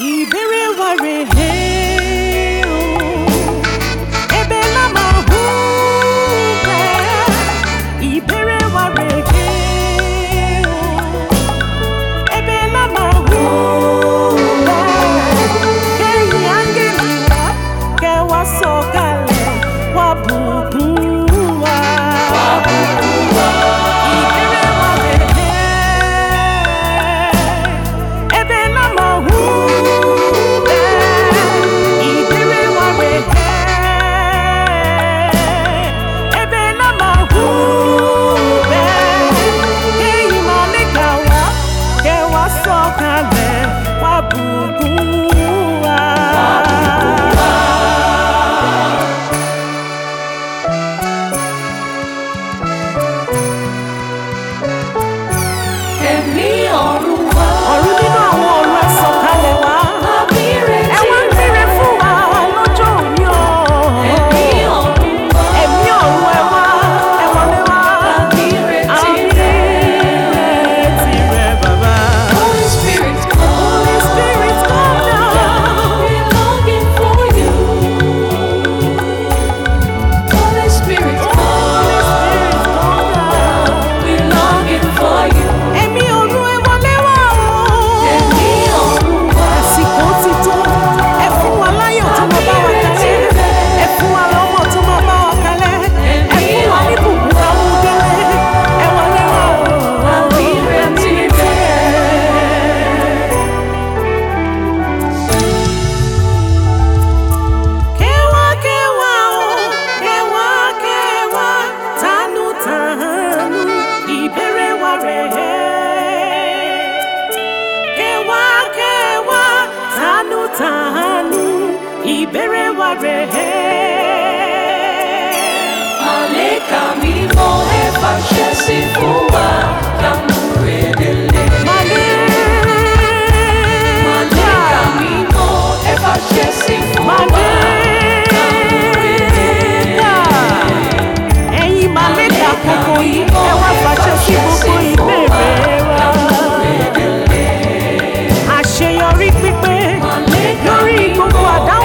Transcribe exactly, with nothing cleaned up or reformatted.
ìbéèrè wa rèé o. Ebe la máa hú bẹ́ẹ̀. Ìbéèrè wa rèé o. Ebe la máa hú bẹ́ẹ̀. Kẹ́yìn áńgẹ́lì wa kẹ́ wá sọ̀kalẹ̀ wá bùkún wa. Wá bùkún wa. Ìbéèrè wa rèé. Ebe la máa hú bẹ́ẹ̀. Ìbéèrè wa rèé. Ebe la máa hú bẹ́ẹ̀. Kẹ́yìn màlẹ́kà wa kẹ́ wá sọ̀kalẹ̀ wá bùkún wa. Ẹ̀mí ọ̀run wá. Ọ̀run nínú àwọn ọ̀run ẹ sọ̀kalẹ̀ wá. Ẹ wá ń gbére fún wa lọ́jọ́ òní o. Ẹ̀mí ọ̀run wá. Ẹ̀mí ọ̀run ẹ wá, ẹ wọlé wá. Àbírètí Àbírètí rẹ̀ bàbá. Holy Spirit, come. Holy Spirit come down. We're longing for you. Holy Spirit, Holy come. Spirit come down. We're longing for you. Ẹ̀mí ọ̀run ẹ wọlé wá o. Ẹ̀mí ọ̀run wá. Àsìkò ti tó. Ẹ fún wa láyọ̀ tó máa bá wa kalẹ̀. Ẹ fún wa lọ́mọ tó máa bá wa kalẹ̀. Ẹ fún wa ní bùkún táwọn délé. Ẹ wọlé wá o. Àbírètí Kẹwàá kẹwàá o, kẹwàá kẹwàá, tánú tánú, ìbéèrè wa rèé. Kẹwàá kẹwàá, tánú tánú, ìbéèrè wa rèé. Màlẹ́kà mímọ́ ẹ fàṣẹ sí fún wa ká múre délé. Màlẹ́kà mímọ́ ẹ fàṣẹ sí fún wa ká múre délé. Ẹ̀yin màlẹ́kà gbogbo yìí, ẹ wá fàṣẹ sí gbogbo ìbéèrè wa. Àṣeyọrí pípé lórí gbogbo àdáwọ̀.